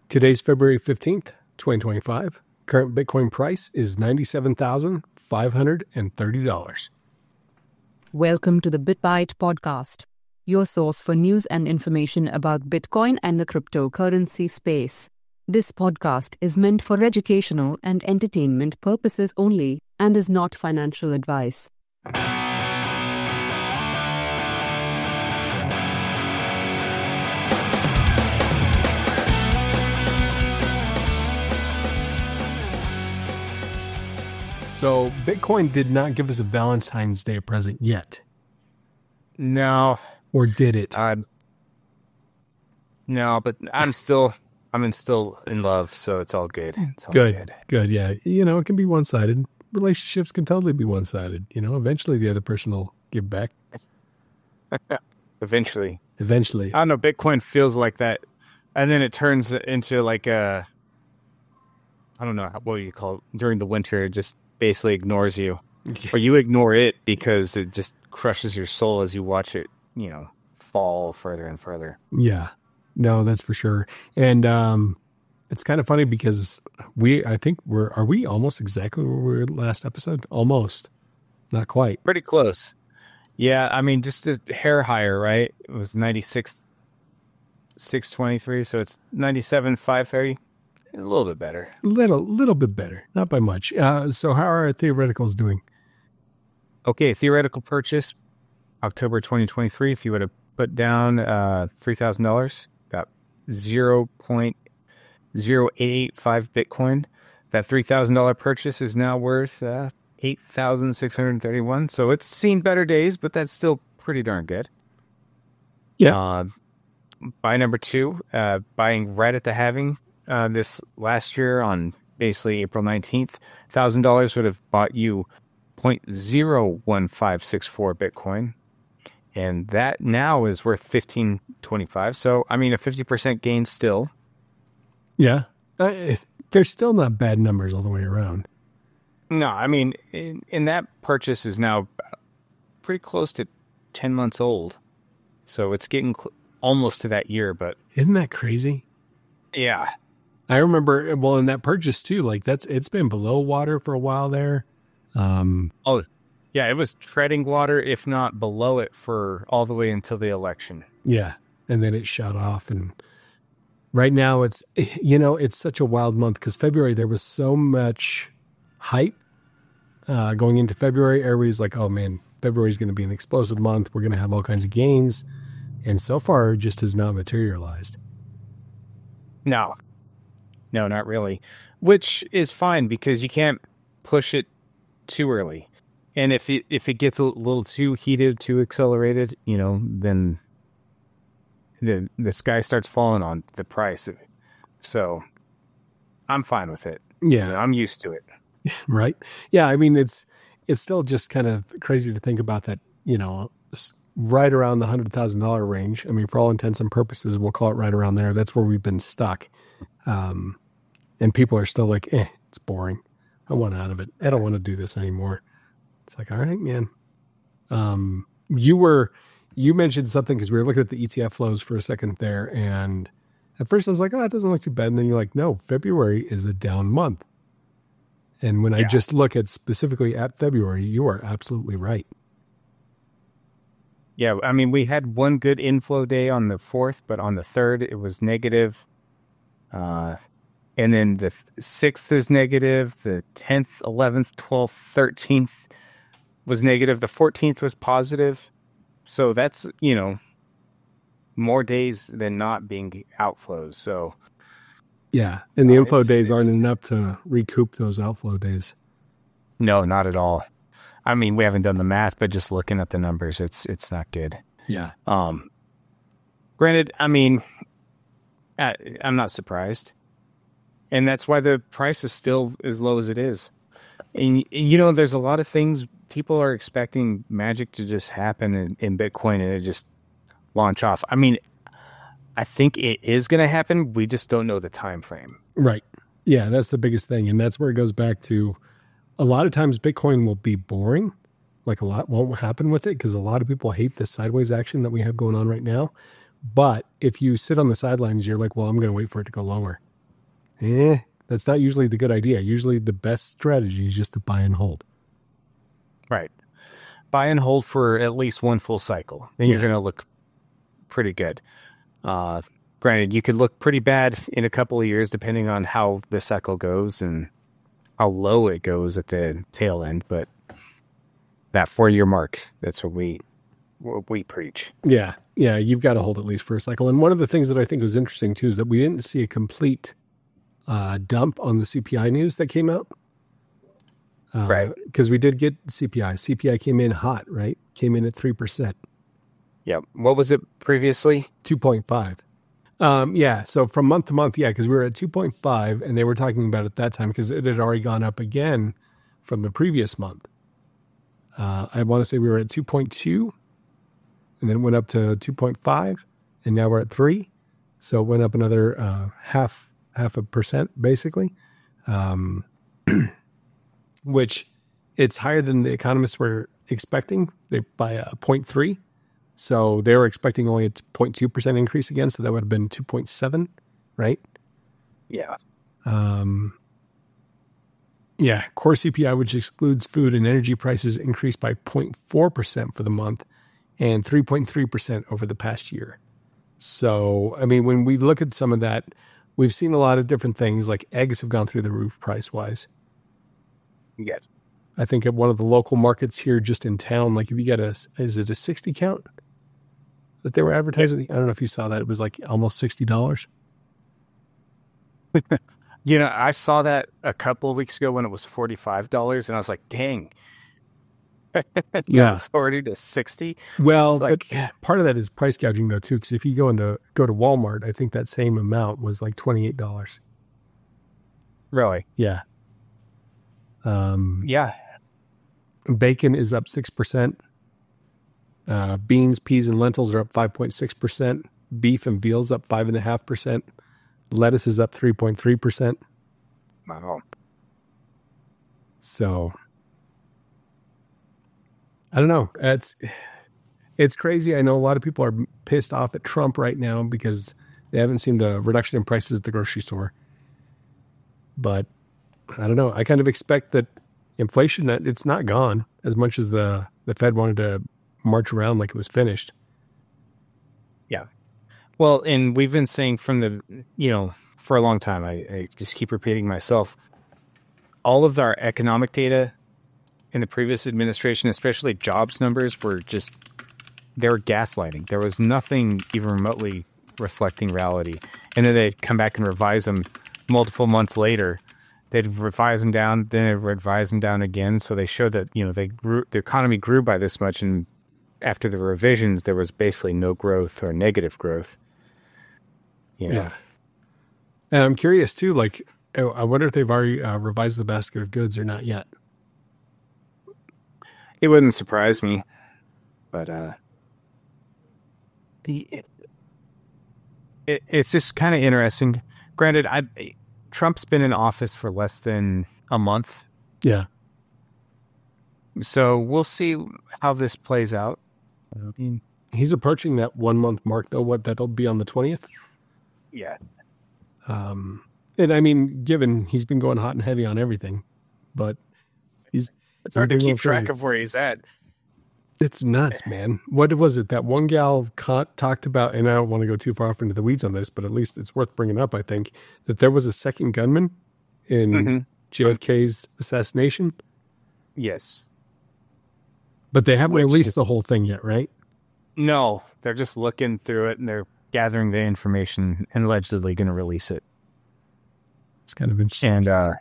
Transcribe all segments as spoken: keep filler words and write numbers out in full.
Today's February fifteenth, twenty twenty-five. Current Bitcoin price is ninety-seven thousand five hundred thirty dollars. Welcome to the BitByte podcast, your source for news and information about Bitcoin and the cryptocurrency space. This podcast is meant for educational and entertainment purposes only and is not financial advice. So Bitcoin did not give us a Valentine's Day present yet. No. Or did it? Um, no, but I'm still, I'm in still in love, so it's all good. It's all good, good. Good, yeah. You know, it can be one-sided. Relationships can totally be one-sided. You know, eventually the other person will give back. Eventually. Eventually. I don't know, Bitcoin feels like that. And then it turns into like a, I don't know, what do you call it? During the winter, it just basically ignores you. Or you ignore it because it just crushes your soul as you watch it, you know, fall further and further. Yeah. No, that's for sure. And um, it's kind of funny because we, I think we're, are we almost exactly where we were last episode? Almost. Not quite. Pretty close. Yeah, I mean, just a hair higher, right? It was ninety-six, six twenty-three, so it's ninety-seven, five thirty. A little bit better. Little, little bit better. Not by much. Uh, so how are our theoreticals doing? Okay, theoretical purchase, October twenty twenty-three. If you would have put down uh, three thousand dollars, got zero point zero eight eight five Bitcoin. That three thousand dollars purchase is now worth uh, eight thousand six hundred thirty-one. So it's seen better days, but that's still pretty darn good. Yeah. Uh, buy number two, uh, buying right at the halving. Uh, this last year on basically April nineteenth, one thousand dollars would have bought you zero point zero one five six four Bitcoin. And that now is worth fifteen twenty-five. So, I mean, a fifty percent gain still. Yeah. Uh, they're still not bad numbers all the way around. No, I mean, in, in that purchase is now pretty close to ten months old. So it's getting cl- almost to that year, but... Isn't that crazy? Yeah. I remember, well, in that purchase too, like that's, it's been below water for a while there. Um, oh, yeah, it was treading water, if not below it, for all the way until the election. Yeah. And then it shut off. And right now it's, you know, it's such a wild month because February, there was so much hype uh, going into February. Everybody's like, oh man, February is going to be an explosive month. We're going to have all kinds of gains. And so far, it just has not materialized. No. No, not really. Which is fine because you can't push it too early. And if it if it gets a little too heated, too accelerated, you know, then the the sky starts falling on the price. So I'm fine with it. Yeah. You know, I'm used to it. Right. Yeah. I mean, it's it's still just kind of crazy to think about that, you know, right around the one hundred thousand dollars range. I mean, for all intents and purposes, we'll call it right around there. That's where we've been stuck. Um, and people are still like, eh, it's boring. I want out of it. I don't want to do this anymore. It's like, all right, man. Um, you were, you mentioned something because we were looking at the E T F flows for a second there. And at first I was like, oh, it doesn't look too bad. And then you're like, no, February is a down month. And when yeah. I just look at specifically at February, you are absolutely right. Yeah. I mean, we had one good inflow day on the fourth, but on the third, it was negative. Uh, and then the sixth is negative, the tenth, eleventh, twelfth, thirteenth was negative, the fourteenth was positive. So that's, you know, more days than not being outflows. So yeah, and the uh, inflow it's, days it's, aren't enough to recoup those outflow days. No, not at all. I mean, we haven't done the math, but just looking at the numbers, it's it's not good. Yeah. Um. Granted, I mean, I, I'm not surprised. And that's why the price is still as low as it is. And, you know, there's a lot of things people are expecting magic to just happen in, in Bitcoin and it just launch off. I mean, I think it is going to happen. We just don't know the time frame. Right. Yeah, that's the biggest thing. And that's where it goes back to a lot of times Bitcoin will be boring. Like a lot won't happen with it because a lot of people hate this sideways action that we have going on right now. But if you sit on the sidelines, you're like, well, I'm going to wait for it to go lower. eh, that's not usually the good idea. Usually the best strategy is just to buy and hold. Right. Buy and hold for at least one full cycle. Then Yeah. you're going to look pretty good. Uh, granted, you could look pretty bad in a couple of years, depending on how the cycle goes and how low it goes at the tail end. But that four-year mark, that's what we what we preach. Yeah. Yeah. You've got to hold at least for a cycle. And one of the things that I think was interesting too is that we didn't see a complete uh, dump on the C P I news that came out. Uh, Right. Because we did get C P I. C P I came in hot, right? Came in at three percent. Yeah. What was it previously? two point five. Um, yeah. So from month to month, yeah, because we were at two point five and they were talking about it at that time because it had already gone up again from the previous month. Uh, I want to say we were at two point two and then it went up to two point five and now we're at three. So it went up another uh, half, half a percent basically, um, which it's higher than the economists were expecting they, by a zero point three. So they were expecting only a zero point two percent increase again. So that would have been two point seven, right? Yeah. Um, yeah. Core C P I, which excludes food and energy prices, increased by zero point four percent for the month and three point three percent over the past year. So, I mean, when we look at some of that, we've seen a lot of different things like eggs have gone through the roof price wise. Yes. I think at one of the local markets here just in town, like if you get a, is it a sixty count that they were advertising? I don't know if you saw that. It was like almost sixty dollars. You know, I saw that a couple of weeks ago when it was forty-five dollars and I was like, dang. Yeah. It's already to sixty. Well, It's like- but part of that is price gouging though too. Because if you go into go to Walmart, I think that same amount was like twenty-eight dollars. Really? Yeah. Um, Yeah. Bacon is up six percent. Uh, beans, peas, and lentils are up five point six percent. Beef and veals up five point five percent. Lettuce is up three point three percent. Wow. So I don't know. It's it's crazy. I know a lot of people are pissed off at Trump right now because they haven't seen the reduction in prices at the grocery store. But I don't know. I kind of expect that inflation, it's not gone as much as the, the Fed wanted to march around like it was finished. Yeah. Well, and we've been saying from the, you know, for a long time, I, I just keep repeating myself, all of our economic data in the previous administration, especially jobs numbers, were just, they were gaslighting. There was nothing even remotely reflecting reality. And then they'd come back and revise them multiple months later. They'd revise them down, then they'd revise them down again. So they showed that, you know, they grew, the economy grew by this much. And after the revisions, there was basically no growth or negative growth. You know? Yeah. And I'm curious too, like, I wonder if they've already uh, revised the basket of goods or not yet. It wouldn't surprise me, but uh, the it, it, it's just kind of interesting. Granted, I Trump's been in office for less than a month, Yeah. so we'll see how this plays out. I mean, He's approaching that one month mark though. What, that'll be on the twentieth? yeah, Um, and I mean, given he's been going hot and heavy on everything, but he's, it's hard to he's been keep going track crazy. of where he's at. It's nuts, man. What was it that one gal ca- talked about? And I don't want to go too far off into the weeds on this, but at least it's worth bringing up. I think that there was a second gunman in Mhm. J F K's assassination, Yes. but they haven't Which released is- the whole thing yet, right? No, they're just looking through it and they're gathering the information and allegedly going to release it. It's kind of interesting. And uh,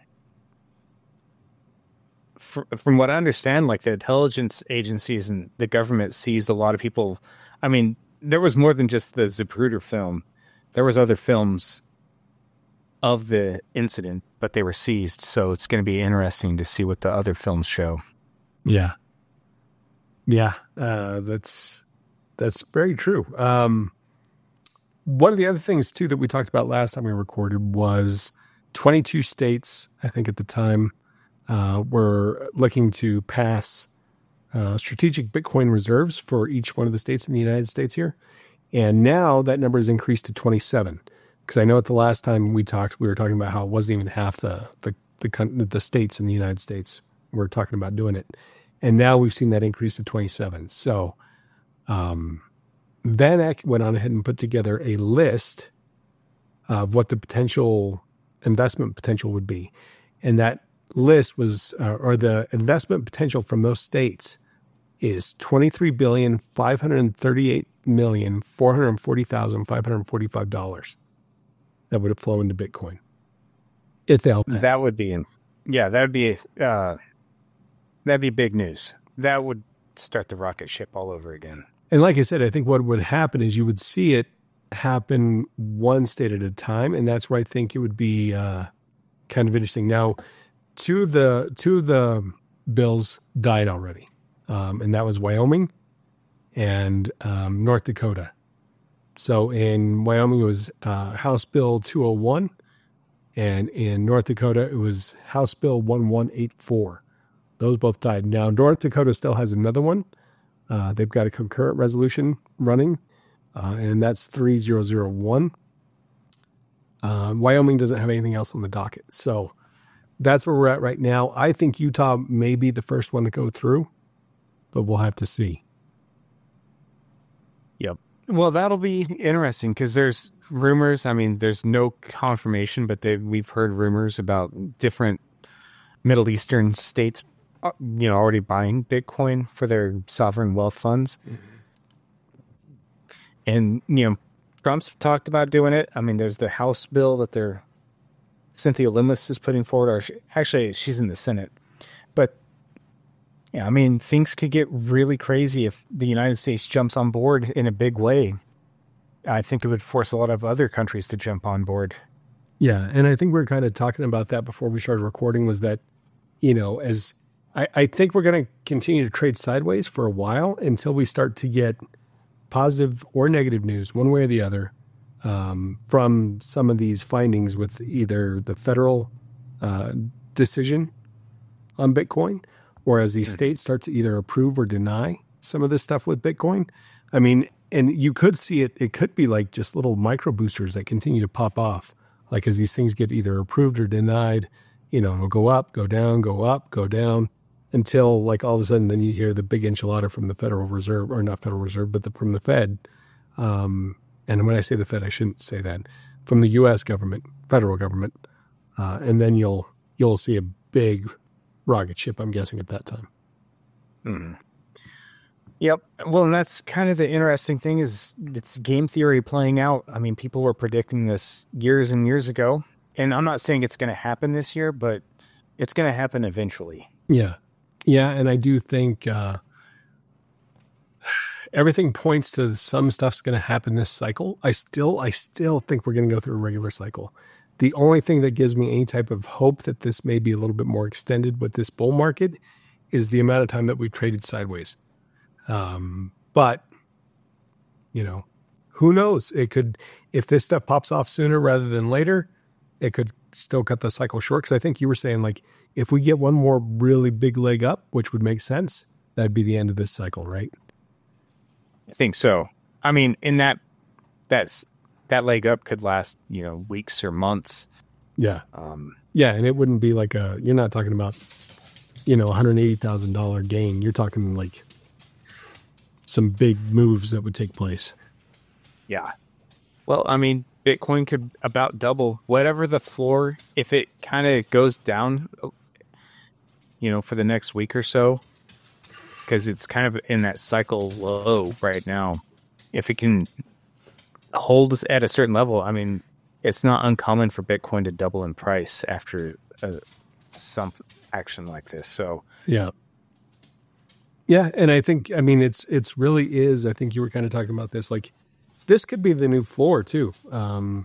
fr- from what I understand, like the intelligence agencies and the government seized a lot of people. I mean, there was more than just the Zapruder film. There was other films of the incident, but they were seized. So it's going to be interesting to see what the other films show. Yeah. Yeah. Uh, that's, that's very true. Um, one of the other things too, that we talked about last time we recorded was twenty-two states, I think at the time, uh, were looking to pass, uh, strategic Bitcoin reserves for each one of the states in the United States here. And now that number has increased to twenty-seven. Because I know at the last time we talked, we were talking about how it wasn't even half the the the, coun- the states in the United States were talking about doing it, and now we've seen that increase to twenty-seven. So, um, Van Eck went on ahead and put together a list of what the potential investment potential would be, and that list was, uh, or the investment potential from those states is twenty-three billion five hundred thirty-eight million four hundred forty thousand five hundred forty-five dollars that would have flown into Bitcoin if they all passed. That would be, yeah, that would be, uh, that'd be big news. That would start the rocket ship all over again. And like I said, I think what would happen is you would see it happen one state at a time, and that's where I think it would be uh, kind of interesting. Now, two of the two of the bills died already, um, and that was Wyoming and um, North Dakota. So in Wyoming, it was uh, House Bill two oh one, and in North Dakota, it was House Bill eleven eighty-four. Those both died. Now, North Dakota still has another one. Uh, they've got a concurrent resolution running, uh, and that's three thousand one. Uh, Wyoming doesn't have anything else on the docket. So that's where we're at right now. I think Utah may be the first one to go through, but we'll have to see. Yep. Well, that'll be interesting because there's rumors. I mean, there's no confirmation, but they, we've heard rumors about different Middle Eastern states, you know, already buying Bitcoin for their sovereign wealth funds. Mm-hmm. And, you know, Trump's talked about doing it. I mean, there's the House bill that they're, Cynthia Lummis is putting forward, or she, actually she's in the Senate. But, yeah, I mean, things could get really crazy if the United States jumps on board in a big way. I think it would force a lot of other countries to jump on board. Yeah, and I think we were kind of talking about that before we started recording, was that, you know, as I, I think we're going to continue to trade sideways for a while until we start to get positive or negative news, one way or the other, um, from some of these findings with either the federal uh, decision on Bitcoin, or as these states start to either approve or deny some of this stuff with Bitcoin. I mean, and you could see it, it could be like just little micro boosters that continue to pop off. Like as these things get either approved or denied, you know, it'll go up, go down, go up, go down, until like all of a sudden then you hear the big enchilada from the Federal Reserve, or not Federal Reserve, but the, from the Fed. Um, and when I say the Fed, I shouldn't say that. From the U S government, federal government. Uh, and then you'll you'll see a big rocket ship, I'm guessing, at that time. Hmm. Yep. Well, and that's kind of the interesting thing, is it's game theory playing out. I mean, people were predicting this years and years ago. And I'm not saying it's going to happen this year, but it's going to happen eventually. Yeah. Yeah, and I do think uh, everything points to some stuff's going to happen this cycle. I still, I still think we're going to go through a regular cycle. The only thing that gives me any type of hope that this may be a little bit more extended with this bull market is the amount of time that we've traded sideways. Um, but, you know, who knows? It could, if this stuff pops off sooner rather than later, it could still cut the cycle short. Because I think you were saying, like, if we get one more really big leg up, which would make sense, that'd be the end of this cycle, right? I think so. I mean, in that, that's, that leg up could last, you know, weeks or months. Yeah. Um, yeah. And it wouldn't be like a, you're not talking about, you know, one hundred eighty thousand dollars gain. You're talking like some big moves that would take place. Yeah. Well, I mean, Bitcoin could about double whatever the floor, if it kind of goes down, you know, for the next week or so, because it's kind of in that cycle low right now. If it can hold us at a certain level, I mean, it's not uncommon for Bitcoin to double in price after uh, some action like this. So, yeah. Yeah. And I think, I mean, it's, it's really is, I think you were kind of talking about this, like, this could be the new floor too. Um,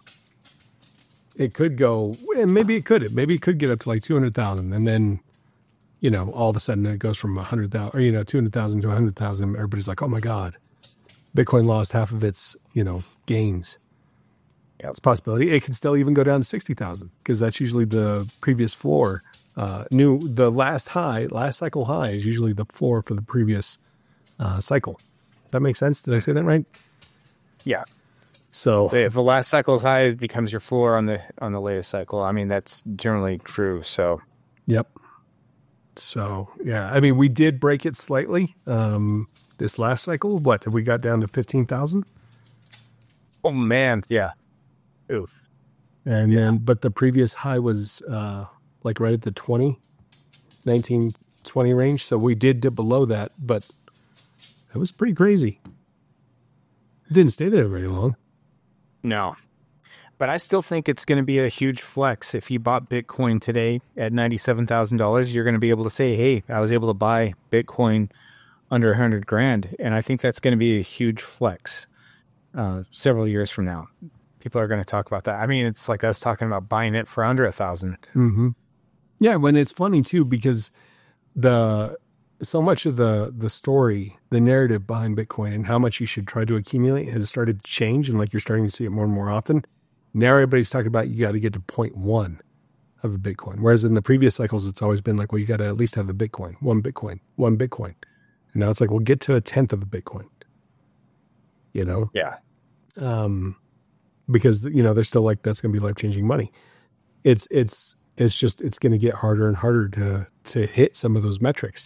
it could go, and maybe it could, maybe it could get up to like two hundred thousand, and then, you know, all of a sudden it goes from a hundred thousand, or, you know, two hundred thousand to a hundred thousand. Everybody's like, oh my God, Bitcoin lost half of its, you know, gains. Yep. It's a possibility. It could still even go down to sixty thousand, because that's usually the previous floor. Uh, new, the last high, last cycle high is usually the floor for the previous uh, cycle. That makes sense. Did I say that right? Yeah. So if the last cycle's high, it becomes your floor on the on the latest cycle. I mean, that's generally true. So, yep. So yeah, I mean, we did break it slightly um, this last cycle. What have we got down to fifteen thousand? Oh man, yeah. Oof. And yeah. then, but the previous high was uh, like right at the twenty, nineteen, twenty range. So we did dip below that, but that was pretty crazy. It didn't stay there very long. No, but I still think it's going to be a huge flex. If you bought Bitcoin today at ninety-seven thousand dollars, you're going to be able to say, hey, I was able to buy Bitcoin under a hundred grand. And I think that's going to be a huge flex uh, several years from now. People are going to talk about that. I mean, it's like us talking about buying it for under a thousand. Mm-hmm. Yeah. When it's funny too, because the, so much of the, the story, the narrative behind Bitcoin and how much you should try to accumulate has started to change. And like, you're starting to see it more and more often. Now everybody's talking about, you got to get to point one of a Bitcoin. Whereas in the previous cycles, it's always been like, well, you got to at least have a Bitcoin, one Bitcoin, one Bitcoin. And now it's like, well, get to a tenth of a Bitcoin, you know? Yeah. Um, because, you know, they're still like, that's going to be life-changing money. It's, it's, it's just, it's going to get harder and harder to, to hit some of those metrics.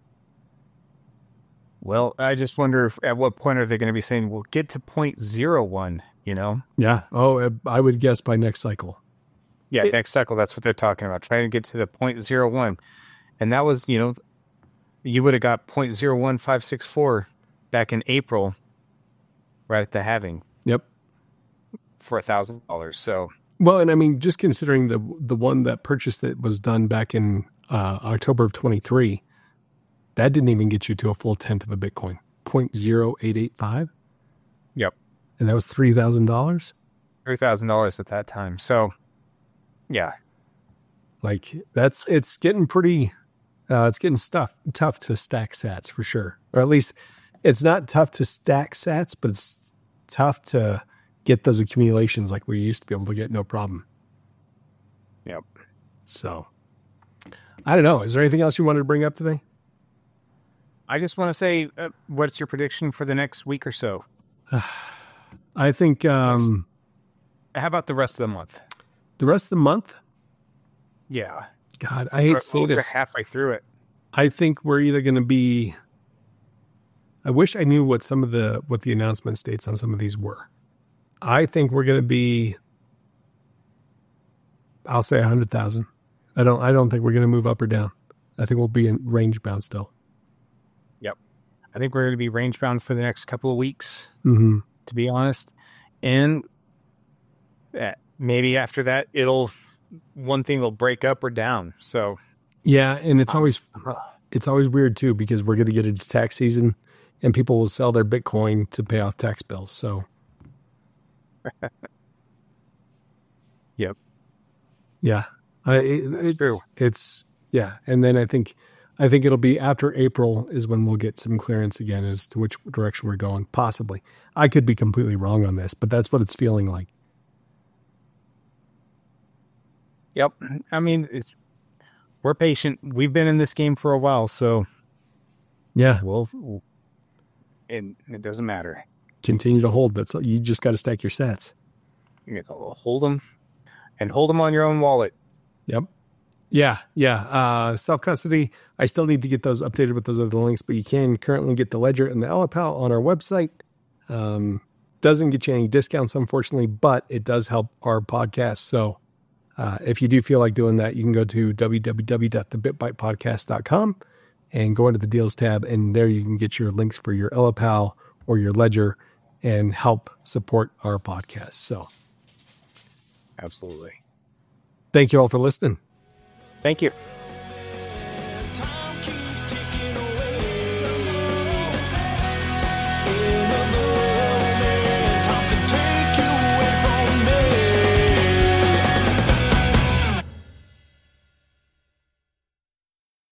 Well, I just wonder if, at what point are they going to be saying, we'll get to point zero one, you know? Yeah. Oh, I would guess by next cycle. Yeah. It, next cycle. That's what they're talking about. Trying to get to the point zero one. And that was, you know, you would have got point zero one five six four back in April, right at the halving. Yep. For a thousand dollars. So, well, and I mean, just considering the, the one that purchased it was done back in uh, October of twenty-three, that didn't even get you to a full tenth of a Bitcoin, zero point zero eight eight five. Yep. And that was three thousand dollars? three thousand dollars at that time. So, yeah. Like, that's, it's getting pretty, uh, it's getting stuff, tough to stack sats for sure. Or at least, it's not tough to stack sats, but it's tough to get those accumulations like we used to be able to get, no problem. Yep. So, I don't know. Is there anything else you wanted to bring up today? I just want to say, uh, what's your prediction for the next week or so? I think... Um, How about the rest of the month? The rest of the month? Yeah. God, I hate we're, to say we're this. halfway through it. I think we're either going to be... I wish I knew what some of the what the announcement dates on some of these were. I think we're going to be... I'll say one hundred thousand. I don't, I don't think we're going to move up or down. I think we'll be in range bound still. Yep. I think we're going to be range bound for the next couple of weeks, mm-hmm. to be honest. And uh, maybe after that, it'll, one thing will break up or down. So, yeah. And it's always, it's always weird too, because we're going to get into tax season and people will sell their Bitcoin to pay off tax bills. So, yep. Yeah. Uh, it, it's true. It's, yeah. And then I think, I think it'll be after April is when we'll get some clearance again as to which direction we're going. Possibly. I could be completely wrong on this, but that's what it's feeling like. Yep. I mean, it's, we're patient. We've been in this game for a while, so yeah, we'll, and it doesn't matter. Continue to hold. That's you just got to stack your sats. You know, hold them and hold them on your own wallet. Yep. Yeah. Yeah. Uh, self-custody. I still need to get those updated with those other links, but you can currently get the Ledger and the L P A L on our website. Um, doesn't get you any discounts, unfortunately, but it does help our podcast. So uh, if you do feel like doing that, you can go to w w w dot the bitbyte podcast dot com and go into the deals tab. And there you can get your links for your L P A L or your Ledger and help support our podcast. So absolutely. Thank you all for listening. Thank you.